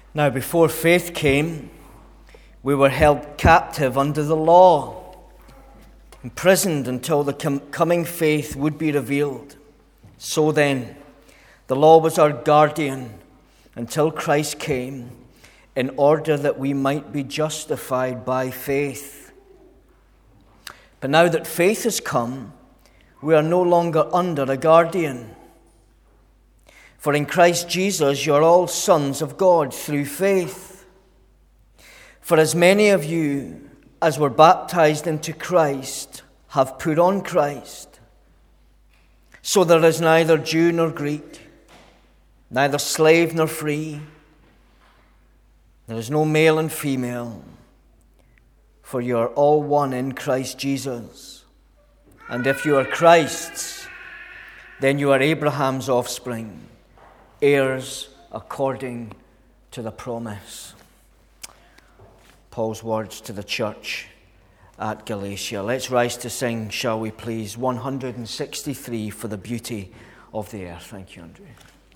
Now, before faith came, we were held captive under the law, imprisoned until the coming faith would be revealed. So then, the law was our guardian until Christ came, in order that we might be justified by faith. But now that faith has come, we are no longer under a guardian. For in Christ Jesus you are all sons of God through faith. For as many of you as were baptized into Christ have put on Christ. So there is neither Jew nor Greek, neither slave nor free. There is no male and female, for you are all one in Christ Jesus. And if you are Christ's, then you are Abraham's offspring, heirs according to the promise. Paul's words to the church at Galatia. Let's rise to sing, shall we please, 163, For the Beauty of the Earth. Thank you, Andrew.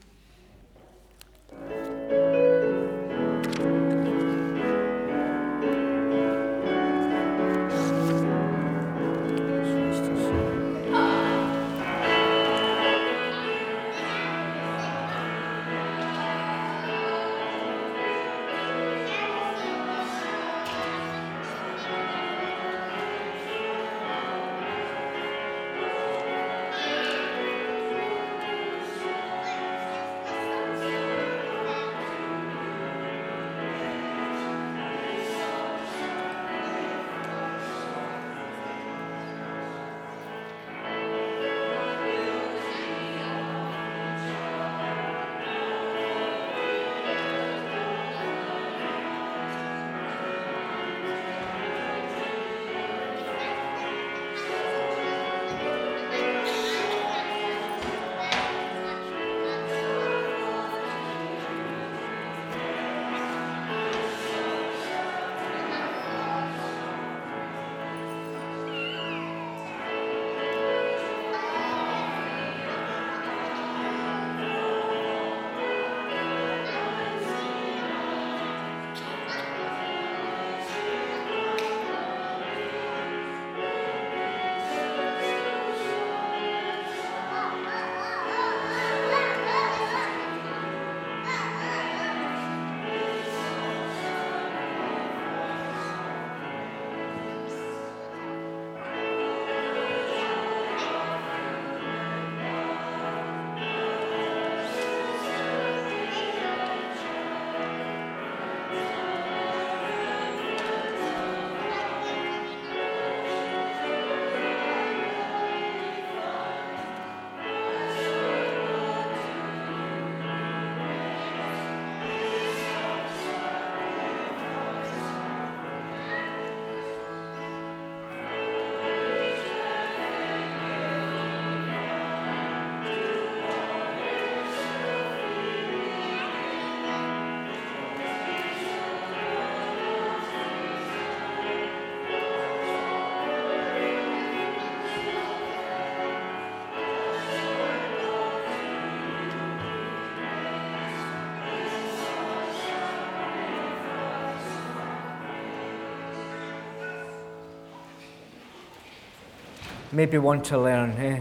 Maybe want to learn, eh?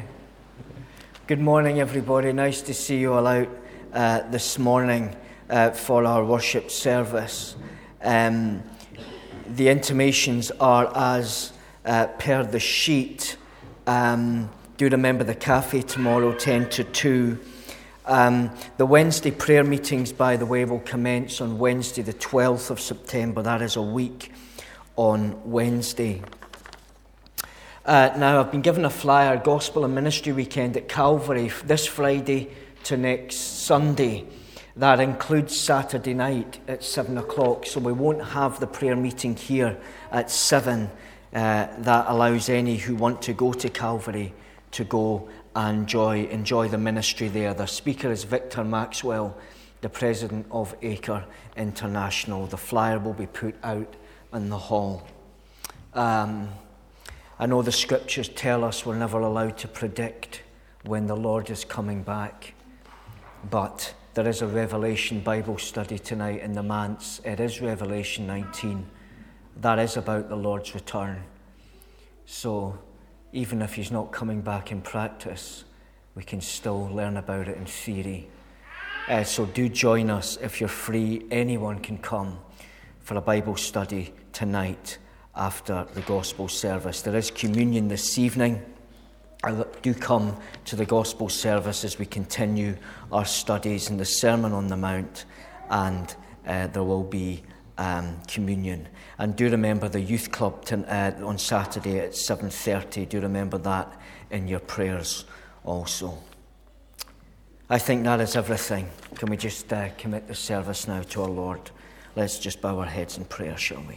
Good morning, everybody. Nice to see you all out this morning for our worship service. The intimations are as per the sheet. Do remember the cafe tomorrow, 10 to 2. The Wednesday prayer meetings, by the way, will commence on Wednesday, the 12th of September. That is a week on Wednesday. Now, I've been given a flyer, Gospel and Ministry Weekend at Calvary, this Friday to next Sunday. That includes Saturday night at 7 o'clock, so we won't have the prayer meeting here at 7. That allows any who want to go to Calvary to go and enjoy the ministry there. The speaker is Victor Maxwell, the president of Acre International. The flyer will be put out in the hall. I know the scriptures tell us we're never allowed to predict when the Lord is coming back, but There is a Revelation Bible study tonight in the manse. It is Revelation 19. That is about the Lord's return. So even if he's not coming back in practice, we can still learn about it in theory. So do join us if you're free. Anyone can come for a Bible study tonight after the gospel service. There is communion this evening. Do come to the gospel service as we continue our studies in the Sermon on the Mount, and there will be communion. And do remember the youth club on Saturday at 7:30. Do remember that in your prayers also. I think that is everything. Can we just commit the service now to our Lord? Let's just bow our heads in prayer, shall we?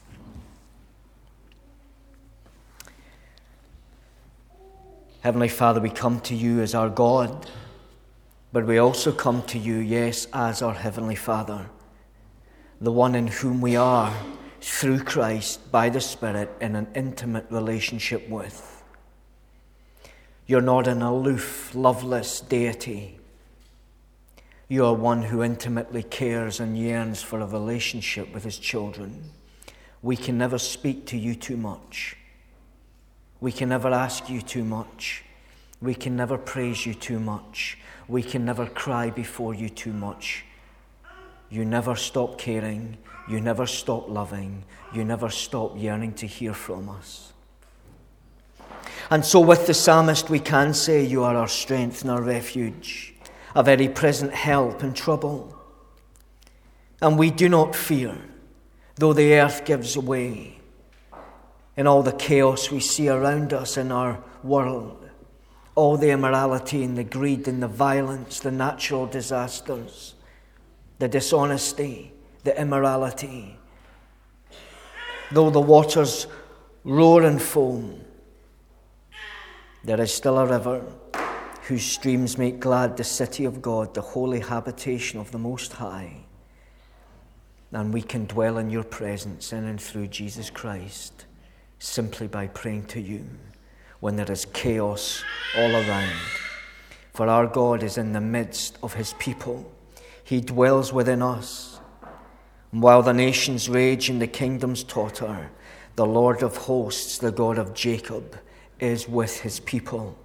Heavenly Father, we come to you as our God, but we also come to you, yes, as our Heavenly Father, the one in whom we are, through Christ, by the Spirit, in an intimate relationship with. You're not an aloof, loveless deity. You are one who intimately cares and yearns for a relationship with his children. We can never speak to you too much. We can never ask you too much. We can never praise you too much. We can never cry before you too much. You never stop caring. You never stop loving. You never stop yearning to hear from us. And so with the psalmist we can say, you are our strength and our refuge, a very present help in trouble. And we do not fear, though the earth gives way, in all the chaos we see around us in our world, all the immorality and the greed and the violence, the natural disasters, the dishonesty, the immorality. Though the waters roar and foam, there is still a river whose streams make glad the city of God, the holy habitation of the Most High. And we can dwell in your presence in and through Jesus Christ simply by praying to you when there is chaos all around. For our God is in the midst of his people. He dwells within us. And while the nations rage and the kingdoms totter, the Lord of hosts, the God of Jacob, is with his people.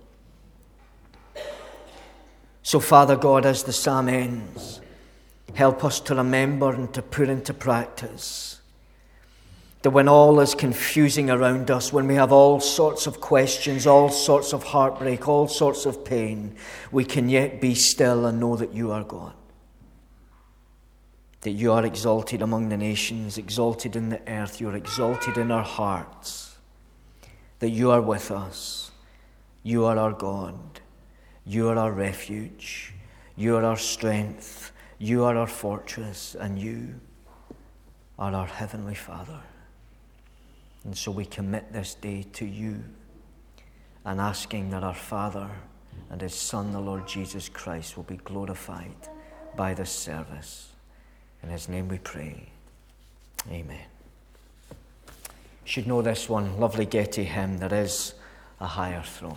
So, Father God, as the psalm ends, help us to remember and to put into practice that when all is confusing around us, when we have all sorts of questions, all sorts of heartbreak, all sorts of pain, we can yet be still and know that you are God. That you are exalted among the nations, exalted in the earth, you are exalted in our hearts. That you are with us. You are our God. You are our refuge. You are our strength. You are our fortress. And you are our Heavenly Father. And so we commit this day to you and asking that our Father and his Son, the Lord Jesus Christ, will be glorified by this service. In his name we pray. Amen. You should know this one lovely Getty hymn, There Is a Higher Throne.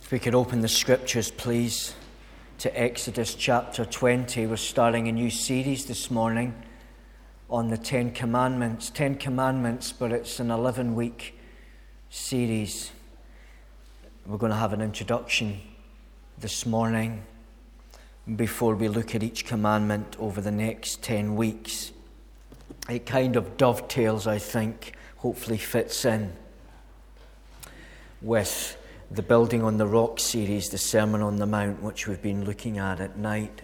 If we could open the scriptures, please, to Exodus chapter 20. We're starting a new series this morning on the Ten Commandments. 10 Commandments, but it's an 11-week series. We're going to have an introduction this morning before we look at each commandment over the next 10 weeks. It kind of dovetails, I think, hopefully fits in with the Building on the Rock series, the Sermon on the Mount, which we've been looking at night.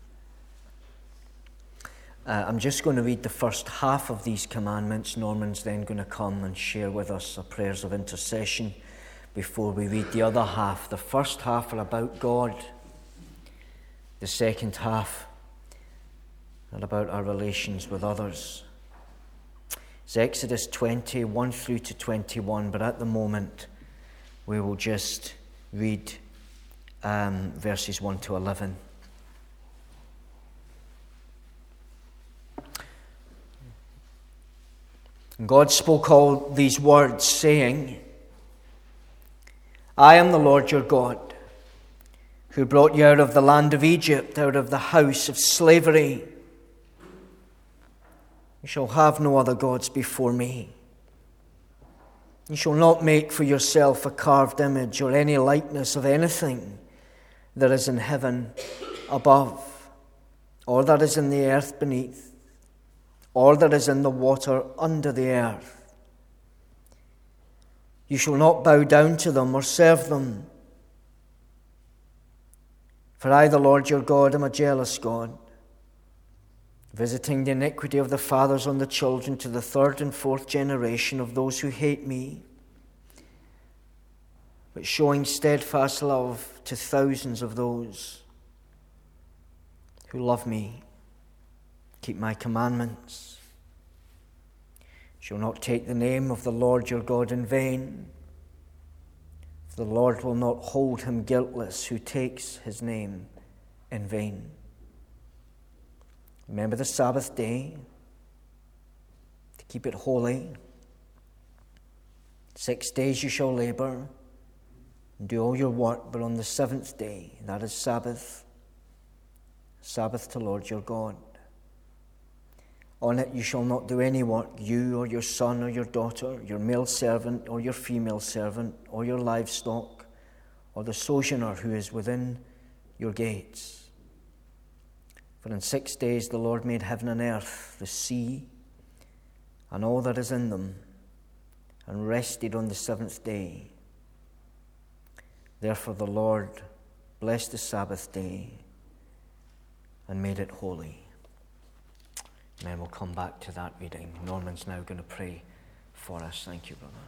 I'm just going to read the first half of these commandments. Norman's then going to come and share with us our prayers of intercession before we read the other half. The first half are about God. The second half are about our relations with others. It's Exodus 20, 1 through to 21, but at the moment we will just read verses 1 to 11. And God spoke all these words, saying, I am the Lord your God, who brought you out of the land of Egypt, out of the house of slavery. You shall have no other gods before me. You shall not make for yourself a carved image or any likeness of anything that is in heaven above, or that is in the earth beneath, or that is in the water under the earth. You shall not bow down to them or serve them. For I, the Lord your God, am a jealous God, visiting the iniquity of the fathers on the children to the third and fourth generation of those who hate me, but showing steadfast love to thousands of those who love me, keep my commandments. You shall not take the name of the Lord your God in vain, for the Lord will not hold him guiltless who takes his name in vain. Remember the Sabbath day, to keep it holy. 6 days you shall labor and do all your work, but on the seventh day, that is Sabbath to Lord your God. On it you shall not do any work, you or your son or your daughter, your male servant or your female servant, or your livestock, or the sojourner who is within your gates. For in 6 days the Lord made heaven and earth, the sea, and all that is in them, and rested on the seventh day. Therefore the Lord blessed the Sabbath day and made it holy. And then we'll come back to that reading. Norman's now going to pray for us. Thank you, brother.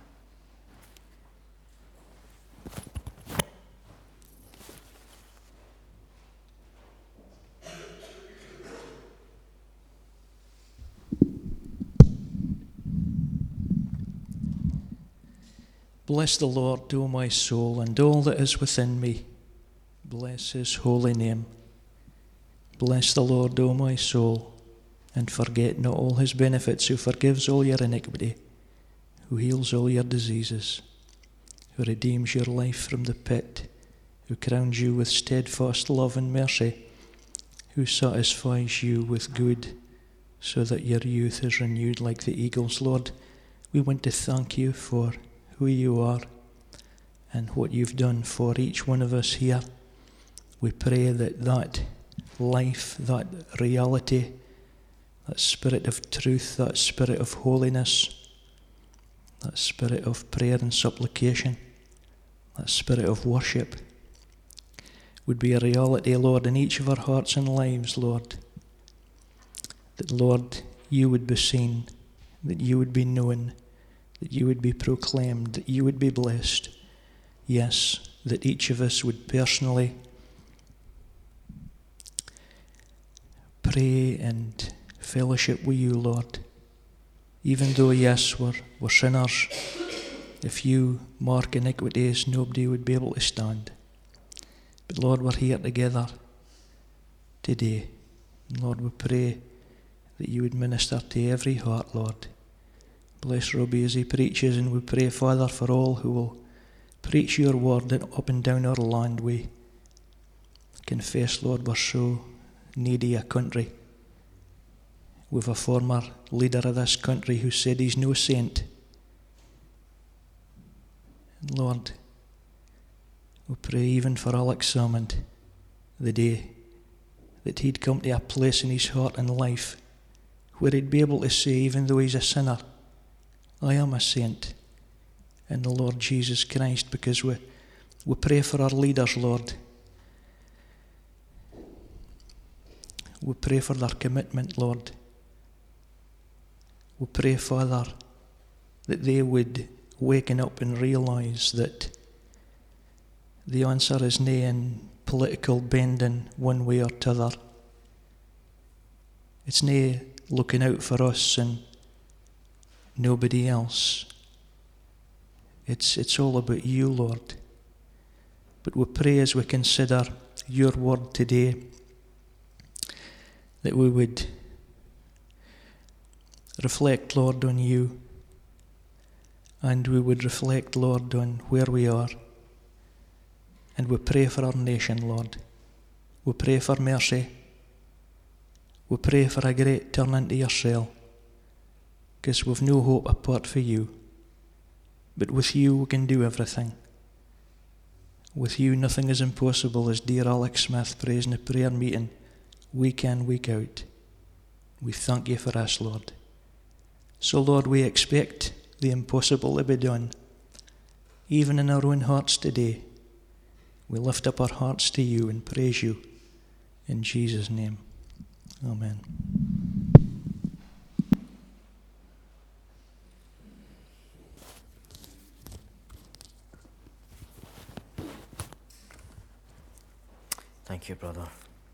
Bless the Lord, O my soul, and all that is within me. Bless his holy name. Bless the Lord, O my soul, and forget not all his benefits, who forgives all your iniquity, who heals all your diseases, who redeems your life from the pit, who crowns you with steadfast love and mercy, who satisfies you with good, so that your youth is renewed like the eagles. Lord, we want to thank you for who you are and what you've done for each one of us here. We pray that that life, that reality, that spirit of truth, that spirit of holiness, that spirit of prayer and supplication, that spirit of worship would be a reality, Lord, in each of our hearts and lives, Lord. That, Lord, you would be seen, that you would be known, that you would be proclaimed, that you would be blessed. Yes, that each of us would personally pray and fellowship with you, Lord. Even though, yes, we're sinners, if you mark iniquities, nobody would be able to stand. But Lord, we're here together today. And Lord, we pray that you would minister to every heart, Lord. Bless Robbie as he preaches, and we pray, Father, for all who will preach your word up and down our land. We confess, Lord, we're so needy a country. We've a former leader of this country who said he's no saint. And Lord, we pray even for Alex Salmond, the day that he'd come to a place in his heart and life where he'd be able to say, even though he's a sinner, I am a saint in the Lord Jesus Christ, because we pray for our leaders, Lord. We pray for their commitment, Lord. We pray, Father, that they would waken up and realise that the answer is nae in political bending one way or t'other. It's nae looking out for us and nobody else. It's all about you, Lord. But we pray as we consider your word today that we would reflect, Lord, on you, and we would reflect, Lord, on where we are. And we pray for our nation, Lord. We pray for mercy. We pray for a great turn into yourself, because we've no hope apart from you. But with you we can do everything. With you nothing is impossible, as dear Alex Smith prays in the prayer meeting, week in, week out. We thank you for us, Lord. So, Lord, we expect the impossible to be done, even in our own hearts today. We lift up our hearts to you and praise you in Jesus' name. Amen. Thank you, brother.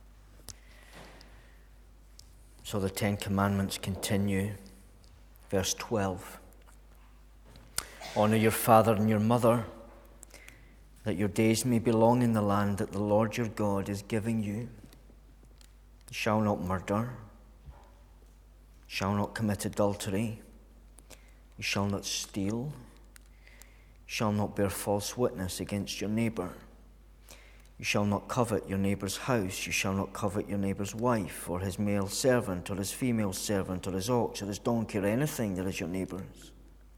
So the Ten Commandments continue. Verse 12. Honour your father and your mother, that your days may be long in the land that the Lord your God is giving you. You shall not murder. You shall not commit adultery. You shall not steal. You shall not bear false witness against your neighbour. You shall not covet your neighbour's house. You shall not covet your neighbour's wife, or his male servant, or his female servant, or his ox, or his donkey, or anything that is your neighbour's.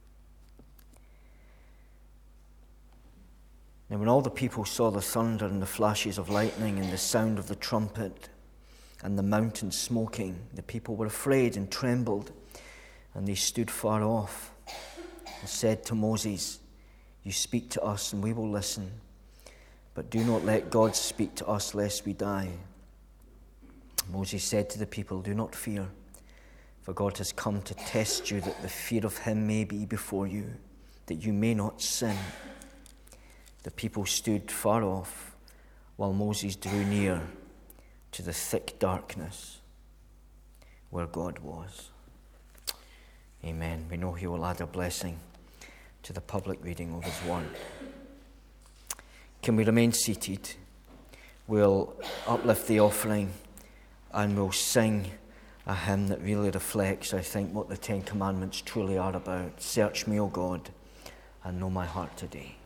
Now when all the people saw the thunder and the flashes of lightning and the sound of the trumpet and the mountain smoking, the people were afraid and trembled, and they stood far off and said to Moses, You speak to us and we will listen. But do not let God speak to us, lest we die. Moses said to the people, Do not fear, for God has come to test you, that the fear of him may be before you, that you may not sin. The people stood far off, while Moses drew near to the thick darkness where God was. Amen. We know he will add a blessing to the public reading of his word. Can we remain seated? We'll uplift the offering and we'll sing a hymn that really reflects, I think, what the Ten Commandments truly are about. Search me, O God, and know my heart today.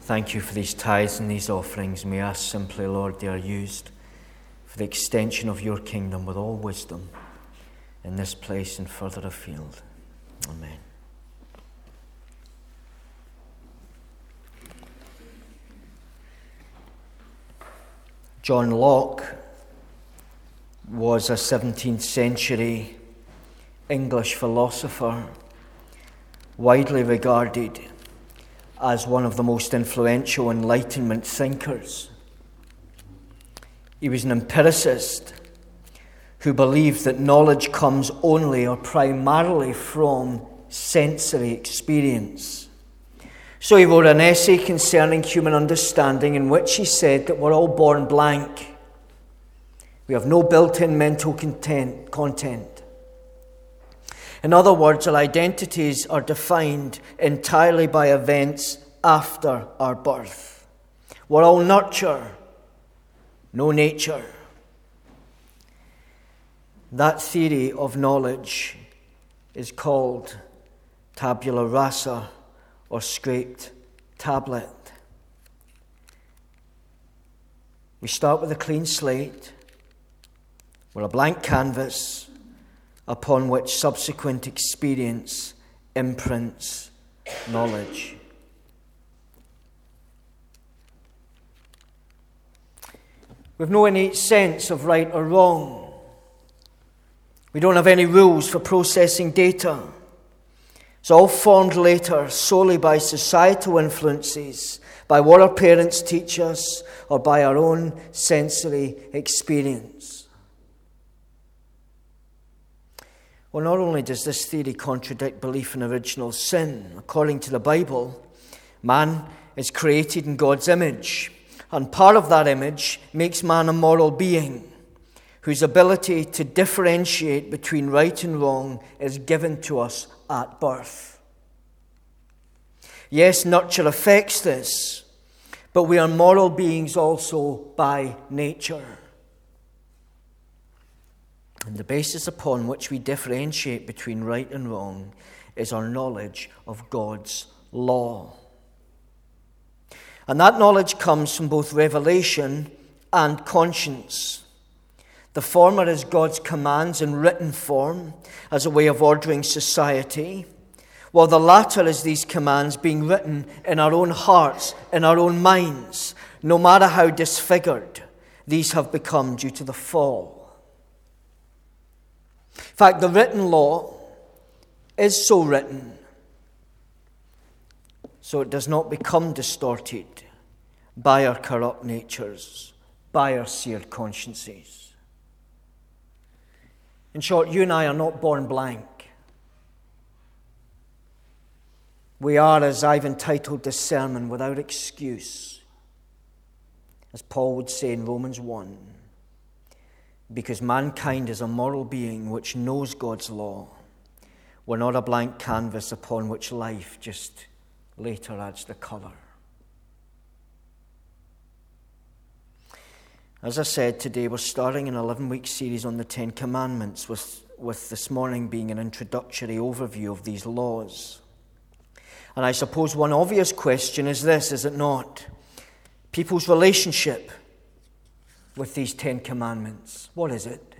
Thank you for these tithes and these offerings. May I ask simply, Lord, they are used for the extension of your kingdom with all wisdom in this place and further afield. Amen. John Locke was a 17th century English philosopher, widely regarded as one of the most influential Enlightenment thinkers. He was an empiricist who believed that knowledge comes only or primarily from sensory experience. So he wrote an essay concerning human understanding in which he said that we're all born blank. We have no built-in mental content. In other words, our identities are defined entirely by events after our birth. We're all nurture, no nature. That theory of knowledge is called tabula rasa, or scraped tablet. We start with a clean slate. We're a blank canvas upon which subsequent experience imprints knowledge. We've no innate sense of right or wrong. We don't have any rules for processing data. It's all formed later solely by societal influences, by what our parents teach us, or by our own sensory experience. Well, not only does this theory contradict belief in original sin, according to the Bible, man is created in God's image, and part of that image makes man a moral being whose ability to differentiate between right and wrong is given to us at birth. Yes, nurture affects this, but we are moral beings also by nature. And the basis upon which we differentiate between right and wrong is our knowledge of God's law. And that knowledge comes from both revelation and conscience. The former is God's commands in written form as a way of ordering society, while the latter is these commands being written in our own hearts, in our own minds, no matter how disfigured these have become due to the fall. In fact, the written law is so written so it does not become distorted by our corrupt natures, by our seared consciences. In short, you and I are not born blank. We are, as I've entitled this sermon, without excuse, as Paul would say in Romans 1, because mankind is a moral being which knows God's law. We're not a blank canvas upon which life just later adds the colour. As I said, today we're starting an 11-week series on the Ten Commandments, with this morning being an introductory overview of these laws. And I suppose one obvious question is this, is it not? People's relationship with these 10 commandments. What is it?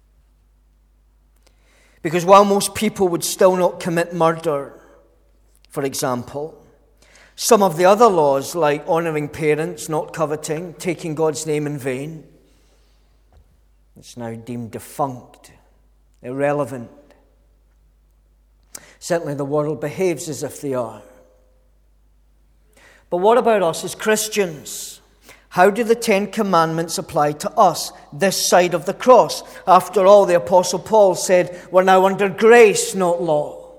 Because while most people would still not commit murder, for example, some of the other laws, like honouring parents, not coveting, taking God's name in vain, it's now deemed defunct, irrelevant. Certainly the world behaves as if they are. But what about us as Christians? How do the 10 Commandments apply to us this side of the cross? After all, the Apostle Paul said, we're now under grace, not law.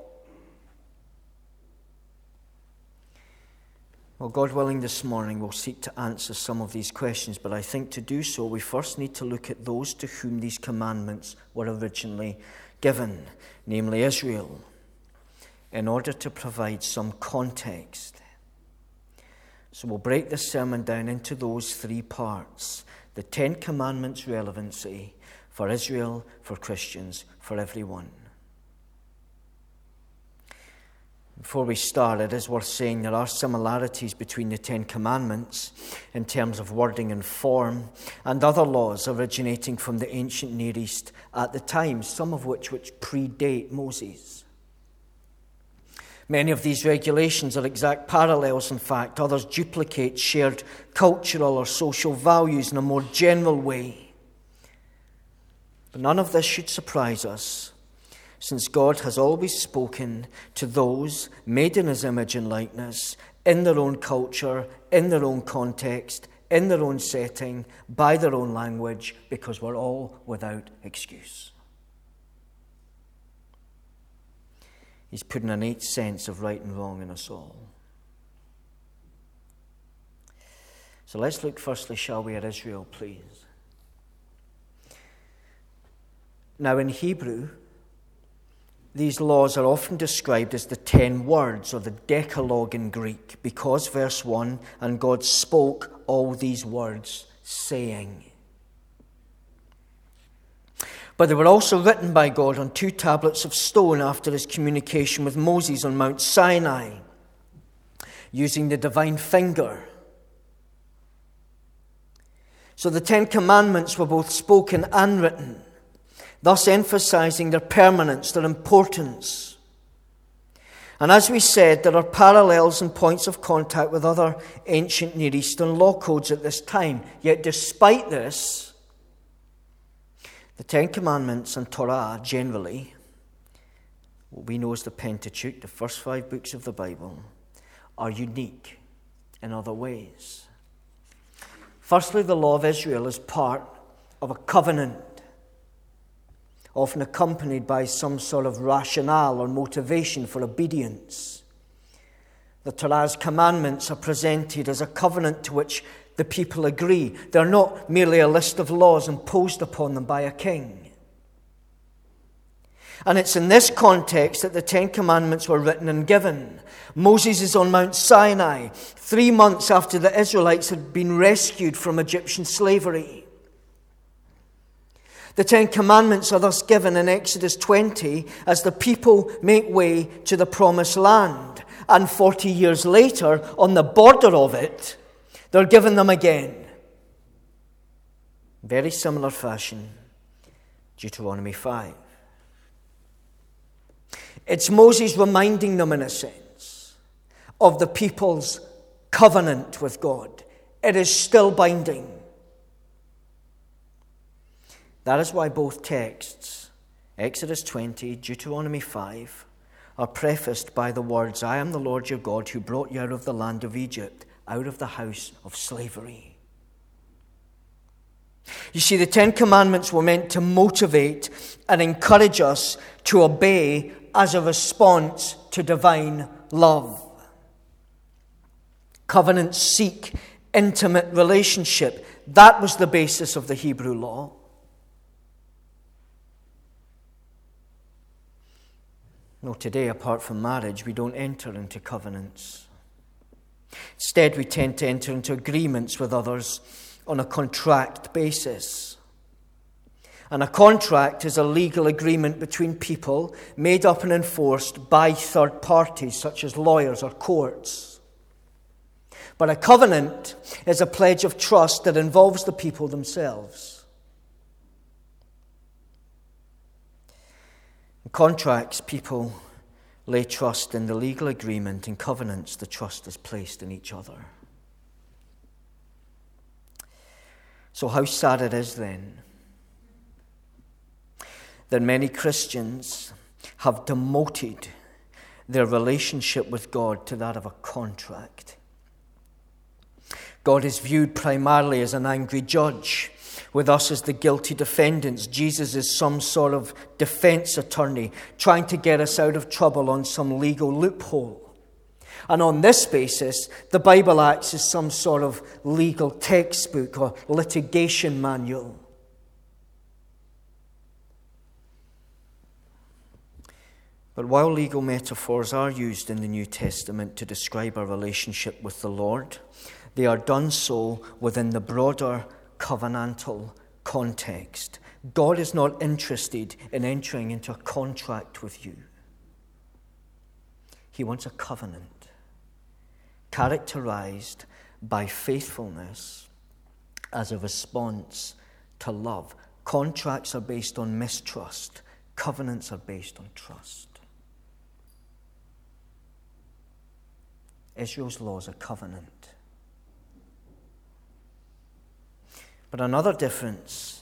Well, God willing, this morning we'll seek to answer some of these questions, but I think to do so, we first need to look at those to whom these commandments were originally given, namely Israel, in order to provide some context. So we'll break this sermon down into those three parts. The 10 Commandments' relevancy for Israel, for Christians, for everyone. Before we start, it is worth saying there are similarities between the Ten Commandments in terms of wording and form and other laws originating from the ancient Near East at the time, some of which predate Moses. Many of these regulations are exact parallels, in fact. Others duplicate shared cultural or social values in a more general way. But none of this should surprise us, since God has always spoken to those made in his image and likeness, in their own culture, in their own context, in their own setting, by their own language, because we're all without excuse. He's put an innate sense of right and wrong in us all. So let's look firstly, shall we, at Israel, please. Now in Hebrew, these laws are often described as the 10 words, or the Decalogue in Greek, because, verse 1, and God spoke all these words, saying. But they were also written by God on 2 tablets of stone after his communication with Moses on Mount Sinai, using the divine finger. So the 10 Commandments were both spoken and written, thus emphasizing their permanence, their importance. And as we said, there are parallels and points of contact with other ancient Near Eastern law codes at this time. Yet despite this, the Ten Commandments and Torah generally, what we know as the Pentateuch, the first 5 books of the Bible, are unique in other ways. Firstly, the law of Israel is part of a covenant, often accompanied by some sort of rationale or motivation for obedience. The Torah's commandments are presented as a covenant to which the people agree. They're not merely a list of laws imposed upon them by a king. And it's in this context that the 10 Commandments were written and given. Moses is on Mount Sinai, 3 months after the Israelites had been rescued from Egyptian slavery. The 10 Commandments are thus given in Exodus 20 as the people make way to the Promised Land. And 40 years later, on the border of it, they're given them again. Very similar fashion, Deuteronomy 5. It's Moses reminding them, in a sense, of the people's covenant with God. It is still binding. That is why both texts, Exodus 20, Deuteronomy 5, are prefaced by the words, I am the Lord your God who brought you out of the land of Egypt, out of the house of slavery. You see, the 10 Commandments were meant to motivate and encourage us to obey as a response to divine love. Covenants seek intimate relationship. That was the basis of the Hebrew law. No, today, apart from marriage, we don't enter into covenants. Instead, we tend to enter into agreements with others on a contract basis. And a contract is a legal agreement between people made up and enforced by third parties, such as lawyers or courts. But a covenant is a pledge of trust that involves the people themselves. In contracts, people lay trust in the legal agreement. In covenants, the trust is placed in each other. So how sad it is then that many Christians have demoted their relationship with God to that of a contract. God is viewed primarily as an angry judge, with us as the guilty defendants. Jesus is some sort of defense attorney trying to get us out of trouble on some legal loophole. And on this basis, the Bible acts as some sort of legal textbook or litigation manual. But while legal metaphors are used in the New Testament to describe our relationship with the Lord, they are done so within the broader covenantal context. God is not interested in entering into a contract with you. He wants a covenant characterized by faithfulness as a response to love. Contracts are based on mistrust. Covenants are based on trust. Israel's law is a covenant. But another difference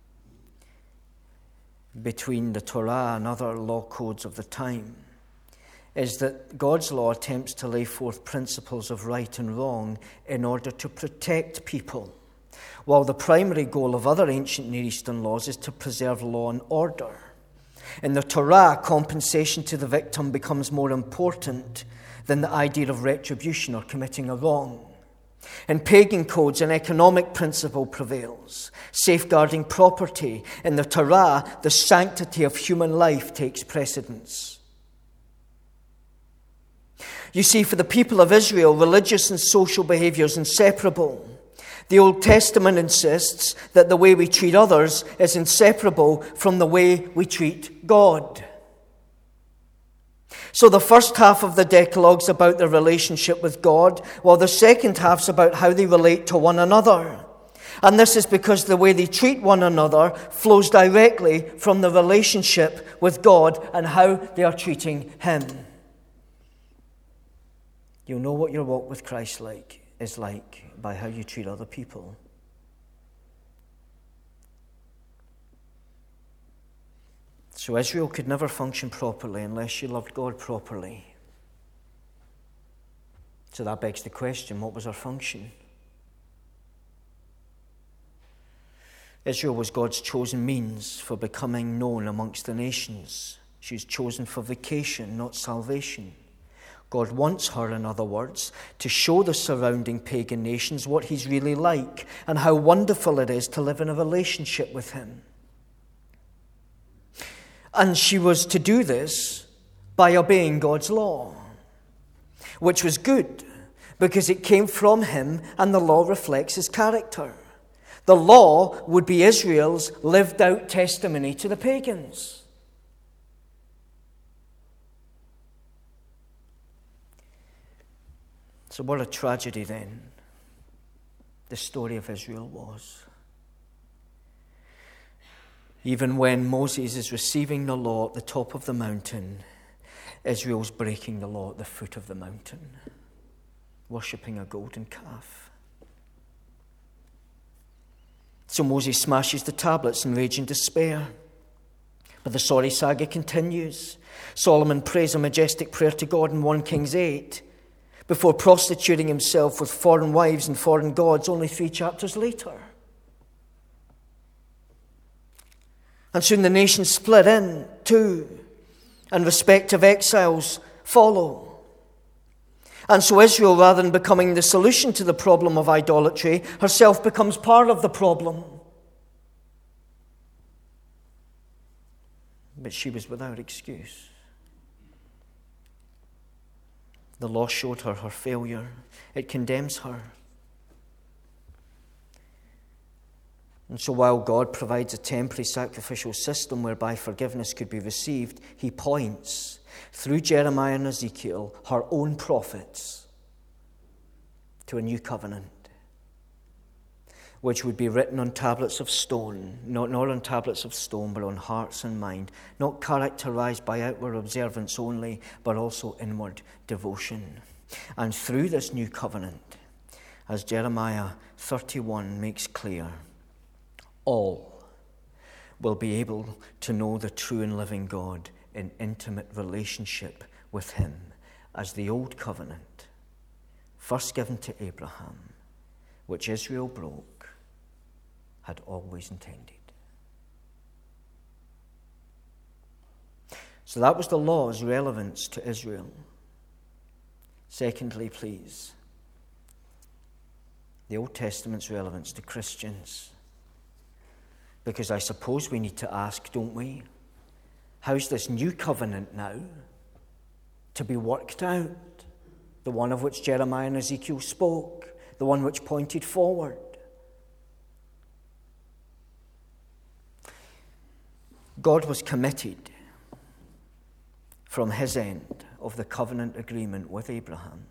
between the Torah and other law codes of the time is that God's law attempts to lay forth principles of right and wrong in order to protect people, while the primary goal of other ancient Near Eastern laws is to preserve law and order. In the Torah, compensation to the victim becomes more important than the idea of retribution or committing a wrong. In pagan codes, an economic principle prevails, safeguarding property. In the Torah, the sanctity of human life takes precedence. You see, for the people of Israel, religious and social behavior is inseparable. The Old Testament insists that the way we treat others is inseparable from the way we treat God. So the first half of the Decalogue is about their relationship with God, while the second half is about how they relate to one another. And this is because the way they treat one another flows directly from the relationship with God and how they are treating Him. You'll know what your walk with Christ is like by how you treat other people. So Israel could never function properly unless she loved God properly. So that begs the question, what was her function? Israel was God's chosen means for becoming known amongst the nations. She was chosen for vocation, not salvation. God wants her, in other words, to show the surrounding pagan nations what He's really like and how wonderful it is to live in a relationship with Him. And she was to do this by obeying God's law, which was good because it came from Him and the law reflects His character. The law would be Israel's lived out testimony to the pagans. So what a tragedy then the story of Israel was. Even when Moses is receiving the law at the top of the mountain, Israel's breaking the law at the foot of the mountain, worshipping a golden calf. So Moses smashes the tablets in rage and despair. But the sorry saga continues. Solomon prays a majestic prayer to God in 1 Kings 8 before prostituting himself with foreign wives and foreign gods only 3 chapters later. And soon the nations split in two, and respective exiles follow. And so Israel, rather than becoming the solution to the problem of idolatry, herself becomes part of the problem. But she was without excuse. The law showed her her failure. It condemns her. And so while God provides a temporary sacrificial system whereby forgiveness could be received, He points, through Jeremiah and Ezekiel, her own prophets, to a new covenant, which would be written on tablets of stone, not on tablets of stone, but on hearts and mind, not characterized by outward observance only, but also inward devotion. And through this new covenant, as Jeremiah 31 makes clear, all will be able to know the true and living God in intimate relationship with Him, as the old covenant, first given to Abraham, which Israel broke, had always intended. So that was the law's relevance to Israel. Secondly, please, the Old Testament's relevance to Christians. Because I suppose we need to ask, don't we? How's this new covenant now to be worked out? The one of which Jeremiah and Ezekiel spoke, the one which pointed forward. God was committed from His end of the covenant agreement with Abraham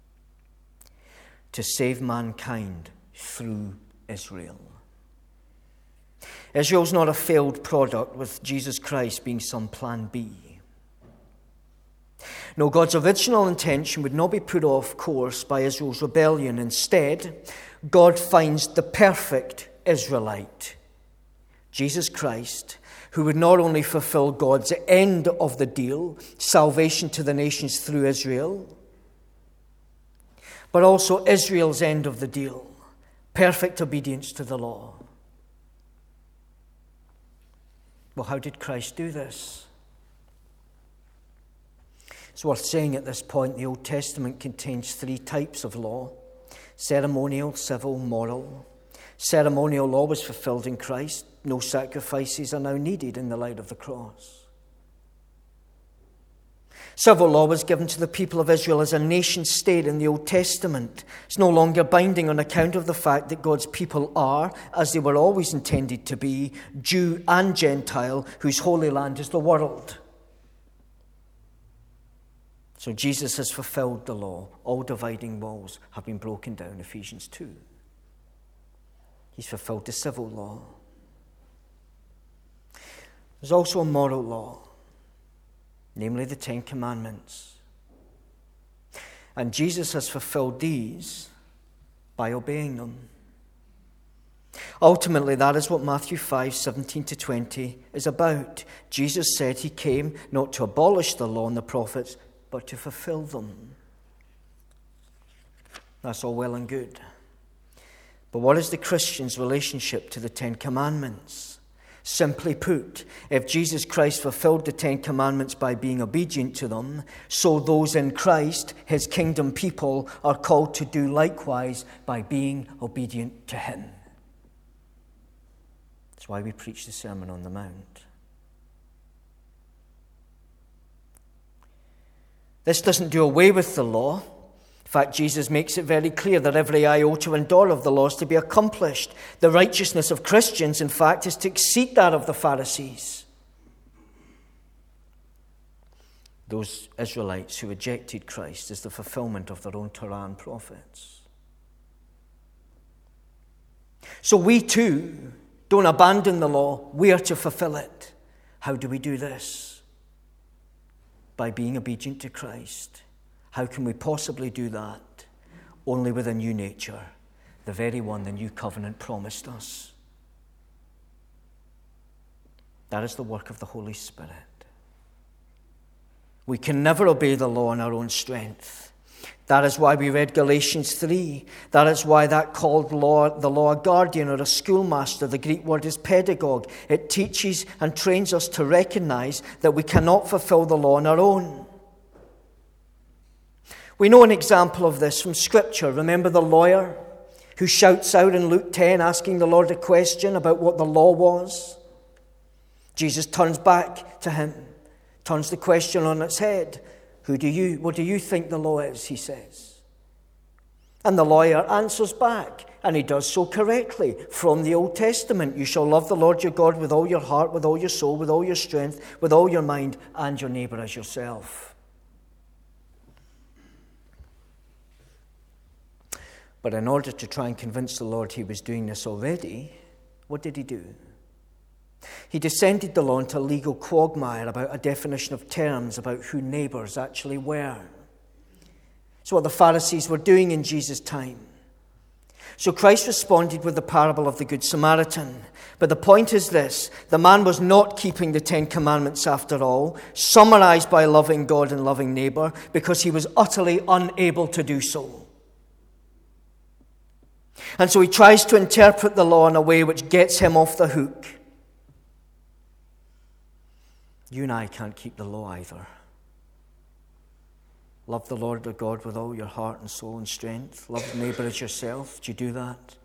to save mankind through Israel. Israel's not a failed product, with Jesus Christ being some plan B. No, God's original intention would not be put off course by Israel's rebellion. Instead, God finds the perfect Israelite, Jesus Christ, who would not only fulfill God's end of the deal, salvation to the nations through Israel, but also Israel's end of the deal, perfect obedience to the law. Well, how did Christ do this? It's worth saying at this point the Old Testament contains 3 types of law: ceremonial, civil, moral. Ceremonial law was fulfilled in Christ. No sacrifices are now needed in the light of the cross. Civil law was given to the people of Israel as a nation state in the Old Testament. It's no longer binding on account of the fact that God's people are, as they were always intended to be, Jew and Gentile, whose holy land is the world. So Jesus has fulfilled the law. All dividing walls have been broken down, Ephesians 2. He's fulfilled the civil law. There's also a moral law, namely the 10 Commandments. And Jesus has fulfilled these by obeying them. Ultimately, that is what Matthew 5:17-20 is about. Jesus said he came not to abolish the law and the prophets, but to fulfill them. That's all well and good. But what is the Christian's relationship to the 10 Commandments? Simply put, if Jesus Christ fulfilled the 10 Commandments by being obedient to them, so those in Christ, his kingdom people, are called to do likewise by being obedient to him. That's why we preach the Sermon on the Mount. This doesn't do away with the law. In fact, Jesus makes it very clear that every iota and dot of the law is to be accomplished. The righteousness of Christians, in fact, is to exceed that of the Pharisees, those Israelites who rejected Christ as the fulfillment of their own Torah and prophets. So we too don't abandon the law. We are to fulfill it. How do we do this? By being obedient to Christ. How can we possibly do that? Only with a new nature, the very one the new covenant promised us. That is the work of the Holy Spirit. We can never obey the law in our own strength. That is why we read Galatians 3. That is why that called law, the law, a guardian or a schoolmaster. The Greek word is pedagogue. It teaches and trains us to recognize that we cannot fulfill the law on our own. We know an example of this from Scripture. Remember the lawyer who shouts out in Luke 10, asking the Lord a question about what the law was? Jesus turns back to him, turns the question on its head. What do you think the law is, he says. And the lawyer answers back, and he does so correctly from the Old Testament. You shall love the Lord your God with all your heart, with all your soul, with all your strength, with all your mind, and your neighbor as yourself. But in order to try and convince the Lord he was doing this already, what did he do? He descended the law into a legal quagmire about a definition of terms about who neighbors actually were. It's what the Pharisees were doing in Jesus' time. So Christ responded with the parable of the Good Samaritan. But the point is this: the man was not keeping the 10 Commandments after all, summarized by loving God and loving neighbor, because he was utterly unable to do so. And so he tries to interpret the law in a way which gets him off the hook. You and I can't keep the law either. Love the Lord your God with all your heart and soul and strength. Love the neighbor as yourself. Do you do that?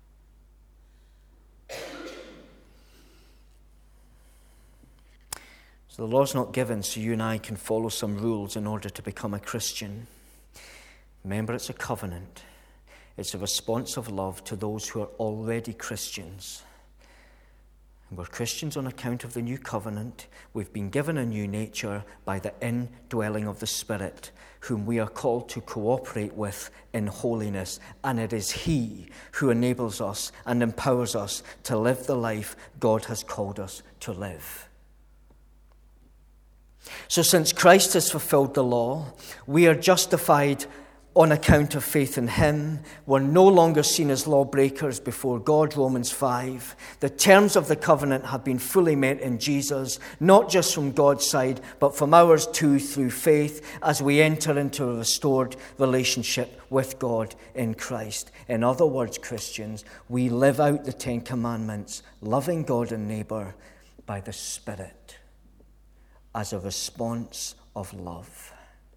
So the law's not given so you and I can follow some rules in order to become a Christian. Remember, it's a covenant. It's a response of love to those who are already Christians. We're Christians on account of the new covenant. We've been given a new nature by the indwelling of the Spirit, whom we are called to cooperate with in holiness. And it is He who enables us and empowers us to live the life God has called us to live. So since Christ has fulfilled the law, we are justified on account of faith in Him. We're no longer seen as lawbreakers before God, Romans 5. The terms of the covenant have been fully met in Jesus, not just from God's side, but from ours too through faith as we enter into a restored relationship with God in Christ. In other words, Christians, we live out the Ten Commandments, loving God and neighbour by the Spirit as a response of love.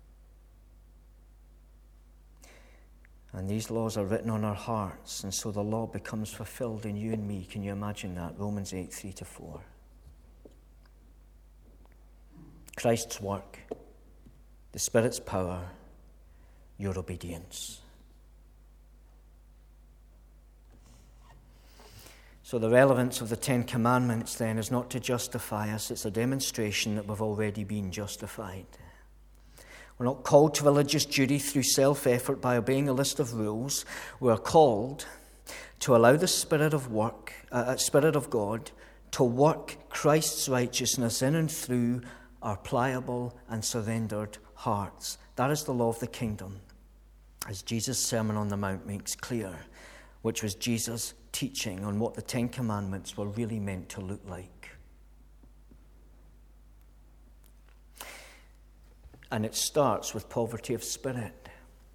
And these laws are written on our hearts, and so the law becomes fulfilled in you and me. Can you imagine that? Romans 8, 3-4. Christ's work, the Spirit's power, your obedience. So the relevance of the Ten Commandments then is not to justify us, it's a demonstration that we've already been justified. We're not called to religious duty through self-effort by obeying a list of rules. We're called to allow the Spirit of God to work Christ's righteousness in and through our pliable and surrendered hearts. That is the law of the kingdom, as Jesus' Sermon on the Mount makes clear, which was Jesus' teaching on what the Ten Commandments were really meant to look like. And it starts with poverty of spirit,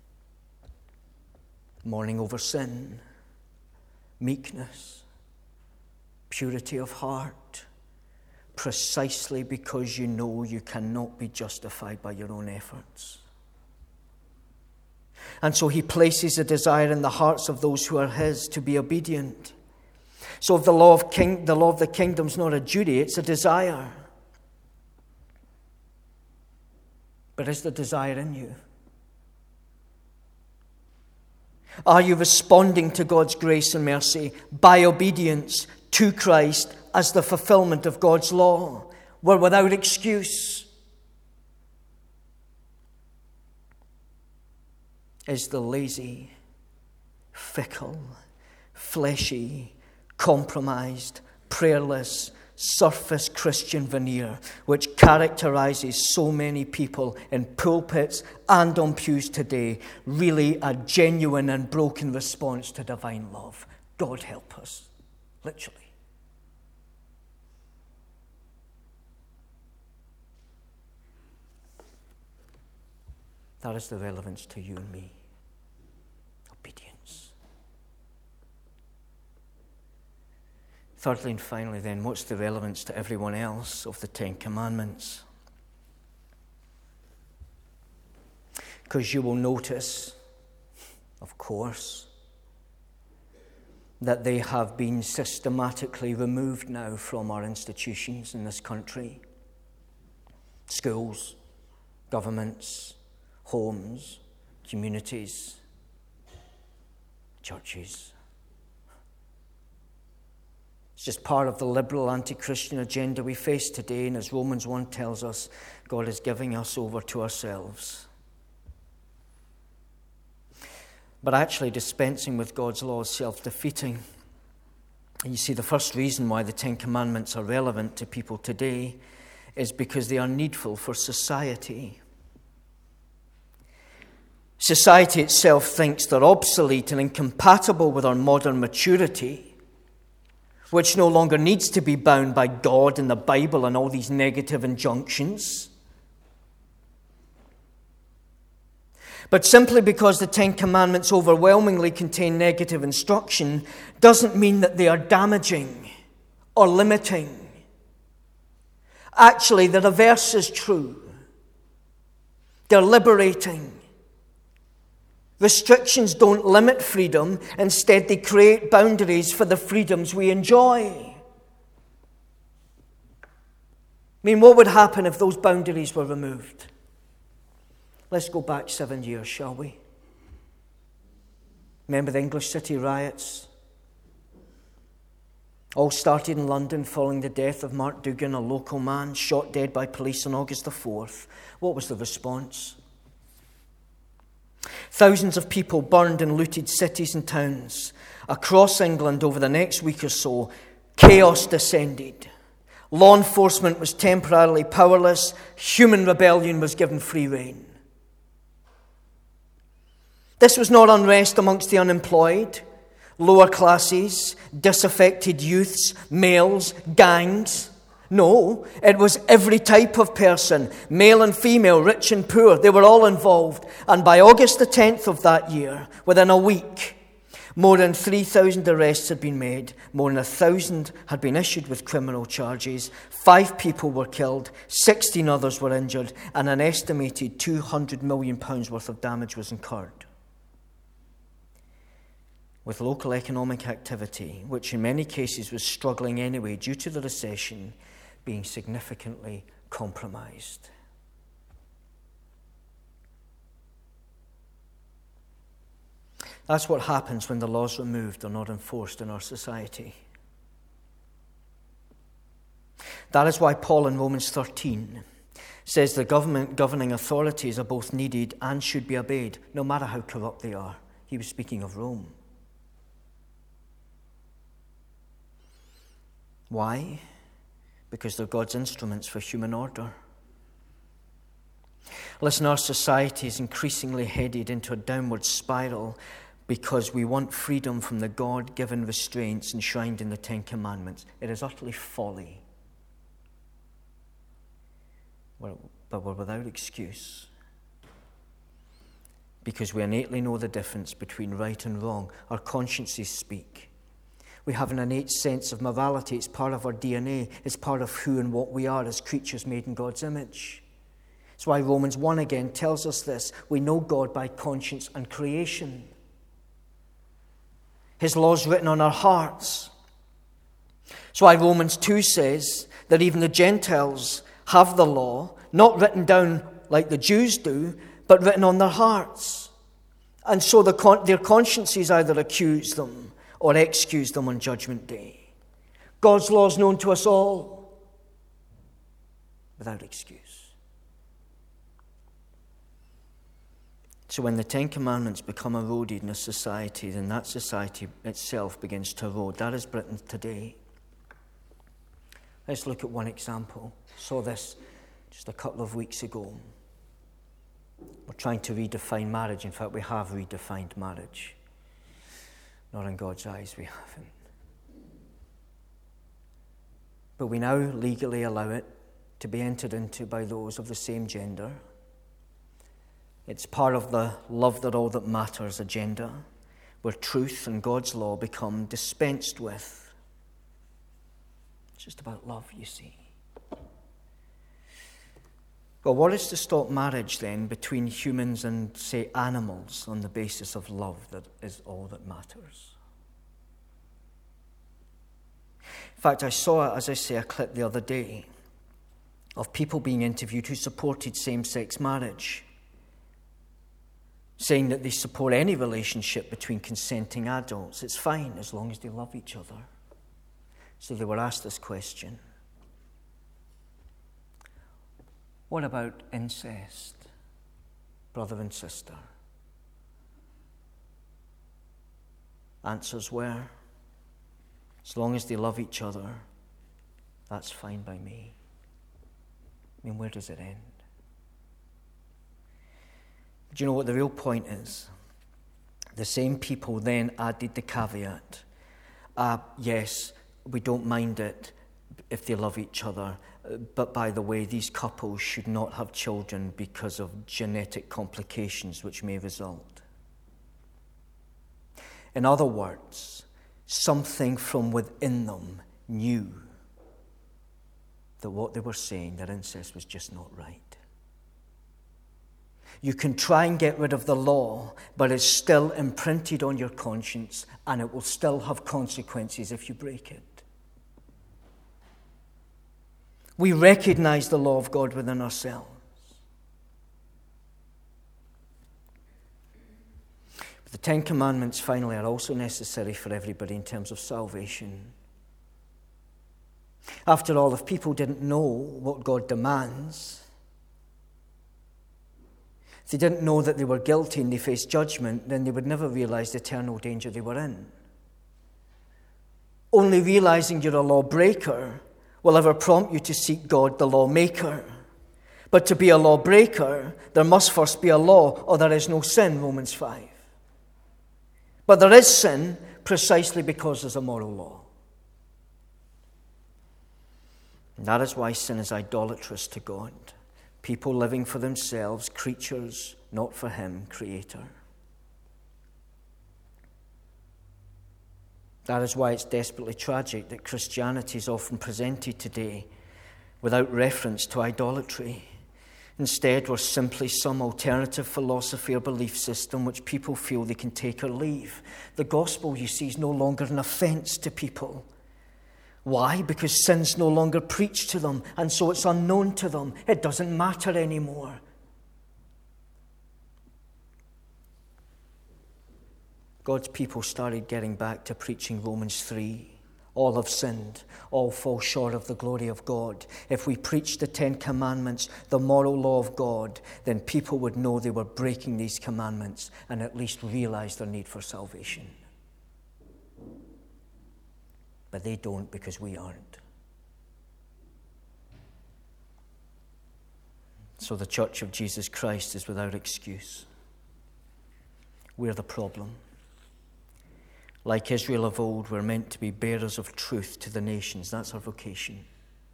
mourning over sin, meekness, purity of heart, precisely because you know you cannot be justified by your own efforts. And so he places a desire in the hearts of those who are his to be obedient. So if the law of the kingdom is not a duty, it's a desire. But is the desire in you? Are you responding to God's grace and mercy by obedience to Christ as the fulfillment of God's law? We're without excuse. Is the lazy, fickle, fleshy, compromised, prayerless, surface Christian veneer which characterizes so many people in pulpits and on pews today really a genuine and broken response to divine love? God help us, literally. That is the relevance to you and me. Obedience. Thirdly and finally then, what's the relevance to everyone else of the Ten Commandments? Because you will notice, of course, that they have been systematically removed now from our institutions in this country. Schools, governments, homes, communities, churches. It's just part of the liberal anti-Christian agenda we face today, and as Romans 1 tells us, God is giving us over to ourselves. But actually dispensing with God's law is self-defeating. And you see, the first reason why the Ten Commandments are relevant to people today is because they are needful for society. Society itself thinks they're obsolete and incompatible with our modern maturity, which no longer needs to be bound by God and the Bible and all these negative injunctions. But simply because the Ten Commandments overwhelmingly contain negative instruction doesn't mean that they are damaging or limiting. Actually, the reverse is true. They're liberating. Restrictions don't limit freedom. Instead, they create boundaries for the freedoms we enjoy. I mean, what would happen if those boundaries were removed? Let's go back 7 years, shall we? Remember the English city riots? All started in London following the death of Mark Dugan, a local man shot dead by police on August the 4th. What was the response? Thousands of people burned and looted cities and towns. Across England over the next week or so, chaos descended. Law enforcement was temporarily powerless. Human rebellion was given free rein. This was not unrest amongst the unemployed, lower classes, disaffected youths, males, gangs. No, it was every type of person, male and female, rich and poor. They were all involved. And by August the 10th of that year, within a week, more than 3,000 arrests had been made. More than 1,000 had been issued with criminal charges. 5 people were killed, 16 others were injured, and an estimated £200 million worth of damage was incurred. With local economic activity, which in many cases was struggling anyway due to the recession, being significantly compromised. That's what happens when the laws removed are not enforced in our society. That is why Paul in Romans 13 says the governing authorities are both needed and should be obeyed, no matter how corrupt they are. He was speaking of Rome. Why? Because they're God's instruments for human order. Listen, our society is increasingly headed into a downward spiral because we want freedom from the God-given restraints enshrined in the Ten Commandments. It is utterly folly. But we're without excuse because we innately know the difference between right and wrong. Our consciences speak. We have an innate sense of morality. It's part of our DNA. It's part of who and what we are as creatures made in God's image. That's why Romans 1 again tells us this. We know God by conscience and creation. His law's written on our hearts. That's why Romans 2 says that even the Gentiles have the law, not written down like the Jews do, but written on their hearts. And so their consciences either accuse them or excuse them on Judgment Day. God's law is known to us all without excuse. So when the Ten Commandments become eroded in a society, then that society itself begins to erode. That is Britain today. Let's look at one example. Saw this just a couple of weeks ago. We're trying to redefine marriage. In fact, we have redefined marriage. Not in God's eyes, we haven't. But we now legally allow it to be entered into by those of the same gender. It's part of the love that all that matters agenda, where truth and God's law become dispensed with. It's just about love, you see. Well, what is to stop marriage then between humans and, say, animals on the basis of love that is all that matters? In fact, I saw, as I say, a clip the other day of people being interviewed who supported same-sex marriage, saying that they support any relationship between consenting adults. It's fine as long as they love each other. So they were asked this question. What about incest, brother and sister? Answers were, as long as they love each other, that's fine by me. I mean, where does it end? Do you know what the real point is? The same people then added the caveat, yes, we don't mind it if they love each other, but by the way, these couples should not have children because of genetic complications which may result. In other words, something from within them knew that what they were saying, that incest was just not right. You can try and get rid of the law, but it's still imprinted on your conscience, and it will still have consequences if you break it. We recognize the law of God within ourselves. But the Ten Commandments, finally, are also necessary for everybody in terms of salvation. After all, if people didn't know what God demands, if they didn't know that they were guilty and they faced judgment, then they would never realize the eternal danger they were in. Only realizing you're a lawbreaker will ever prompt you to seek God, the lawmaker. But to be a lawbreaker, there must first be a law, or there is no sin, Romans 5. But there is sin precisely because there's a moral law. And that is why sin is idolatrous to God. People living for themselves, creatures, not for Him, Creator. That is why it's desperately tragic that Christianity is often presented today without reference to idolatry. Instead, we're simply some alternative philosophy or belief system which people feel they can take or leave. The gospel, you see, is no longer an offense to people. Why? Because sin's no longer preached to them, and so it's unknown to them. It doesn't matter anymore. God's people started getting back to preaching Romans 3. All have sinned, all fall short of the glory of God. If we preached the 10 Commandments, the moral law of God, then people would know they were breaking these commandments and at least realize their need for salvation. But they don't, because we aren't. So the Church of Jesus Christ is without excuse. We're the problem. Like Israel of old, we're meant to be bearers of truth to the nations. That's our vocation.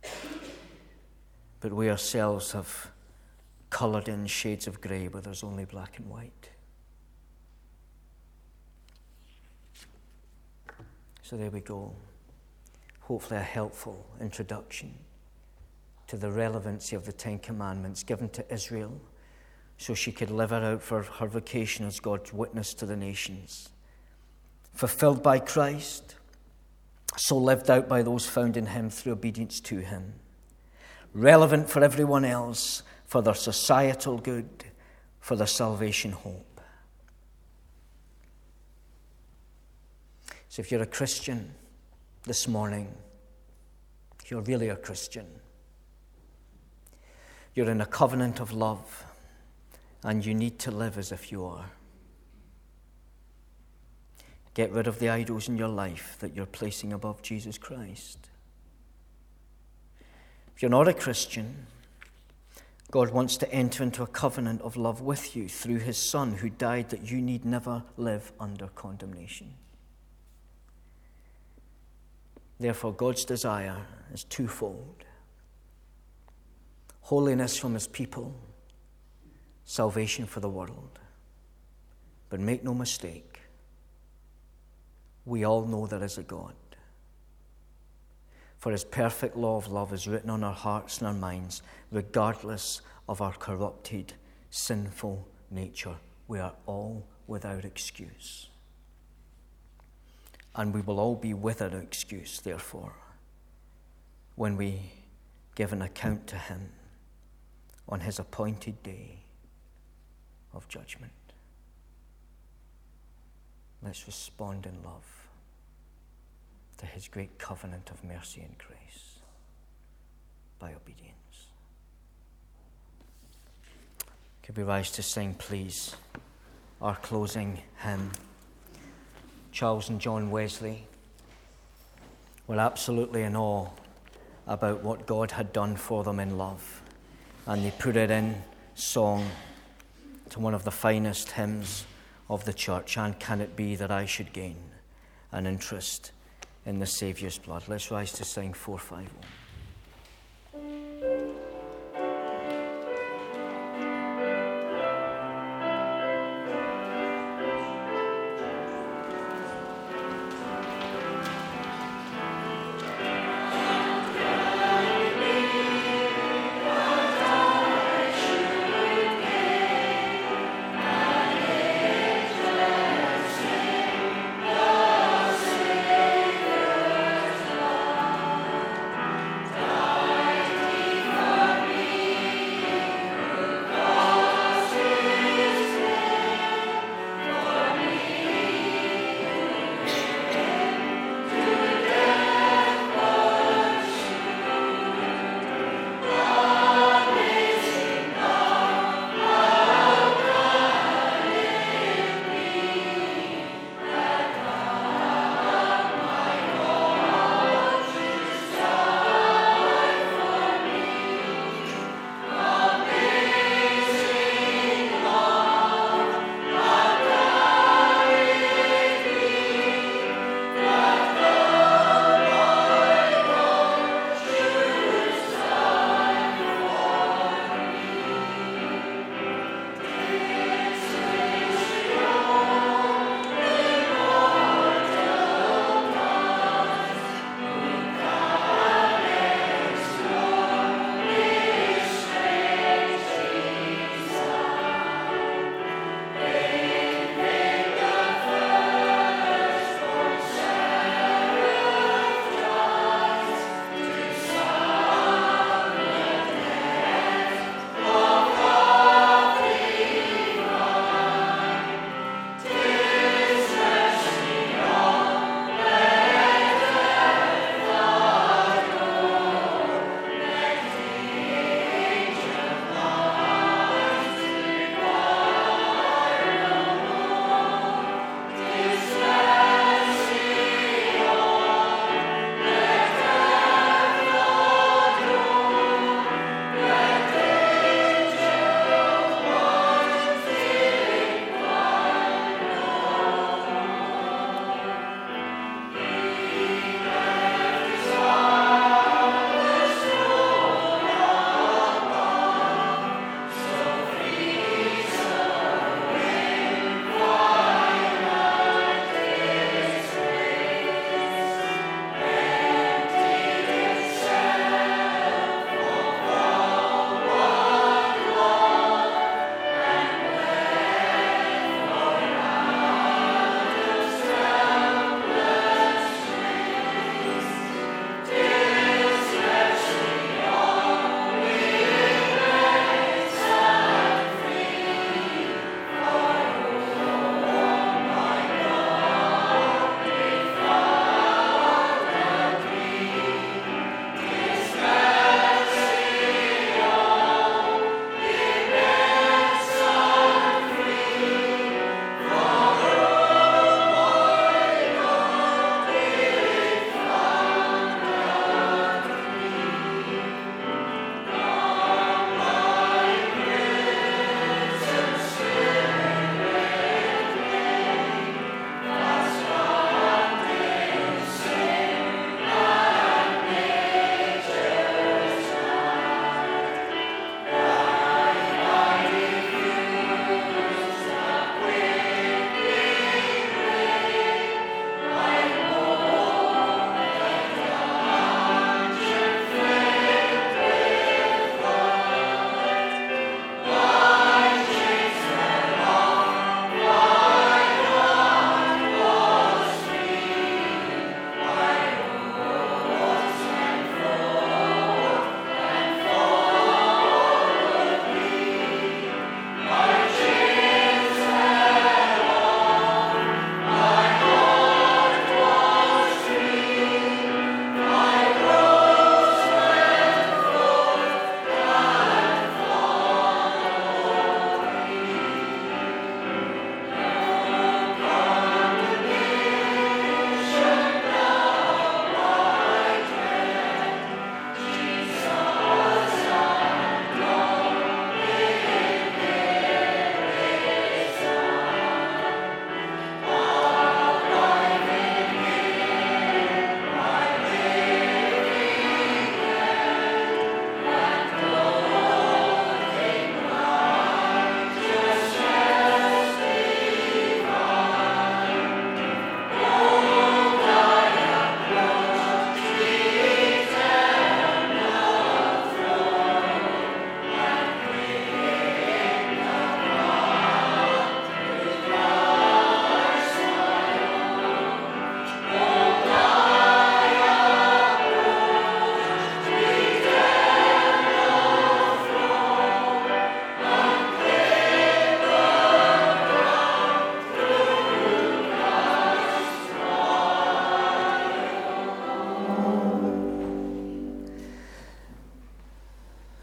But we ourselves have coloured in shades of grey where there's only black and white. So there we go. Hopefully a helpful introduction to the relevancy of the 10 Commandments given to Israel so she could live it out for her vocation as God's witness to the nations. Fulfilled by Christ, so lived out by those found in Him through obedience to Him. Relevant for everyone else, for their societal good, for their salvation hope. So if you're a Christian this morning, you're really a Christian. You're in a covenant of love, and you need to live as if you are. Get rid of the idols in your life that you're placing above Jesus Christ. If you're not a Christian, God wants to enter into a covenant of love with you through His Son, who died that you need never live under condemnation. Therefore, God's desire is twofold. Holiness from His people, salvation for the world. But make no mistake, we all know there is a God. For His perfect law of love is written on our hearts and our minds, regardless of our corrupted, sinful nature. We are all without excuse. And we will all be without excuse, therefore, when we give an account to Him on His appointed day of judgment. Let's respond in love to His great covenant of mercy and grace by obedience. Could we rise to sing, please, our closing hymn? Charles and John Wesley were absolutely in awe about what God had done for them in love, and they put it in song to one of the finest hymns of the church. And can it be that I should gain an interest in the Saviour's blood? Let's rise to sing 451.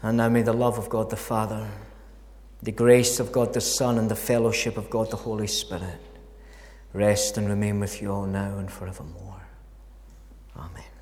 And now may the love of God the Father, the grace of God the Son, and the fellowship of God the Holy Spirit rest and remain with you all now and forevermore. Amen.